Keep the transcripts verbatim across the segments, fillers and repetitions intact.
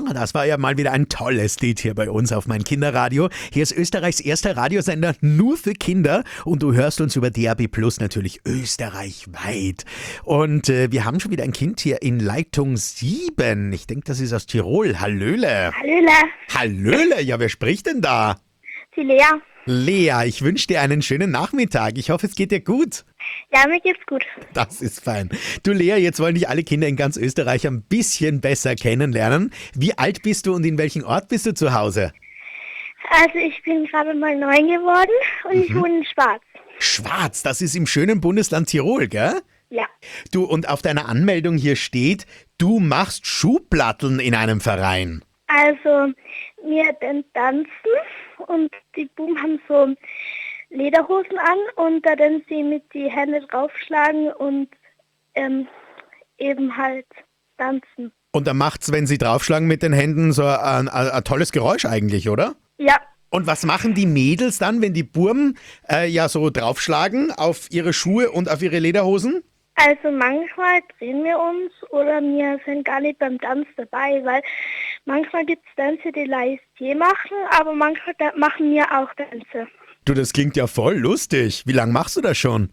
das war ja mal wieder ein tolles Lied hier bei uns auf mein Kinderradio. Hier ist Österreichs erster Radiosender nur für Kinder und du hörst uns über D A B Plus natürlich österreichweit. Und äh, wir haben schon wieder ein Kind hier in Leitung sieben. Ich denke, das ist aus Tirol. Hallöle. Hallöle. Hallöle, ja, wer spricht denn da? Die Lea. Lea, ich wünsche dir einen schönen Nachmittag. Ich hoffe, es geht dir gut. Ja, mir geht's gut. Das ist fein. Du Lea, jetzt wollen dich alle Kinder in ganz Österreich ein bisschen besser kennenlernen. Wie alt bist du und in welchem Ort bist du zu Hause? Also ich bin gerade mal neun geworden und mhm. ich wohne in Schwarz. Schwarz, das ist im schönen Bundesland Tirol, gell? Ja. Du, und auf deiner Anmeldung hier steht, du machst Schuhplatteln in einem Verein. Also wir dann tanzen und die Buben haben so Lederhosen an und da dann sie mit die Hände draufschlagen und ähm, eben halt tanzen. Und dann macht's, wenn sie draufschlagen mit den Händen, so ein, ein, ein tolles Geräusch eigentlich, oder? Ja. Und was machen die Mädels dann, wenn die Burm äh, ja so draufschlagen auf ihre Schuhe und auf ihre Lederhosen? Also manchmal drehen wir uns oder wir sind gar nicht beim Tanz dabei, weil manchmal gibt es Tänze, die Leiste machen, aber manchmal machen wir auch Tänze. Du, das klingt ja voll lustig. Wie lange machst du das schon?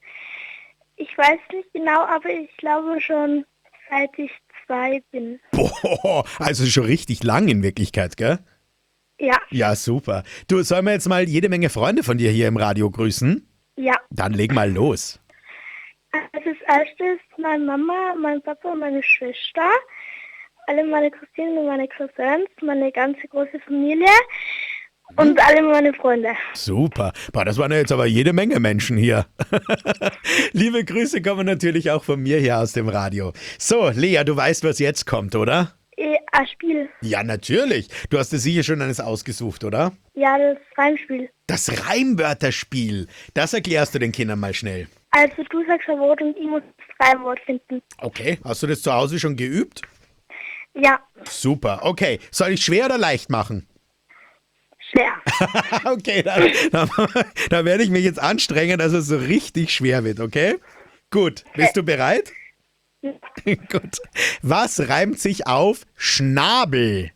Ich weiß nicht genau, aber ich glaube schon seit ich zwei bin. Boah, also schon richtig lang in Wirklichkeit, gell? Ja. Ja, super. Du, sollen wir jetzt mal jede Menge Freunde von dir hier im Radio grüßen? Ja. Dann leg mal los. Als erstes meine Mama, mein Papa und meine Schwester, alle meine Cousinen und meine Cousins, meine ganze große Familie und alle meine Freunde. Super. Boah, das waren ja jetzt aber jede Menge Menschen hier. Liebe Grüße kommen natürlich auch von mir hier aus dem Radio. So, Lea, du weißt, was jetzt kommt, oder? E, ein Spiel. Ja, natürlich. Du hast dir sicher schon eines ausgesucht, oder? Ja, das Reimspiel. Das Reimwörterspiel. Das erklärst du den Kindern mal schnell. Also du sagst ein Wort und ich muss das Reimwort finden. Okay. Hast du das zu Hause schon geübt? Ja. Super. Okay. Soll ich schwer oder leicht machen? Schwer. Okay, dann, dann, dann werde ich mich jetzt anstrengen, dass es so richtig schwer wird, okay? Gut. Bist du bereit? Ja. Gut. Was reimt sich auf Schnabel?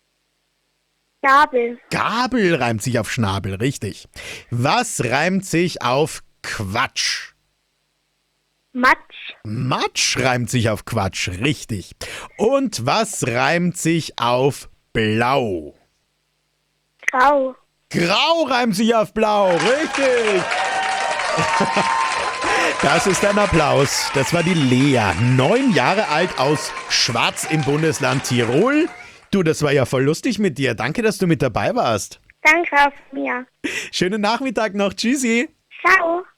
Gabel. Gabel reimt sich auf Schnabel, richtig. Was reimt sich auf Quatsch? Matsch. Matsch reimt sich auf Quatsch, richtig. Und was reimt sich auf Blau? Grau. Grau reimt sich auf Blau, richtig. Das ist ein Applaus. Das war die Lea, neun Jahre alt aus Schwarz im Bundesland Tirol. Du, das war ja voll lustig mit dir. Danke, dass du mit dabei warst. Danke auf mir. Schönen Nachmittag noch. Tschüssi. Ciao.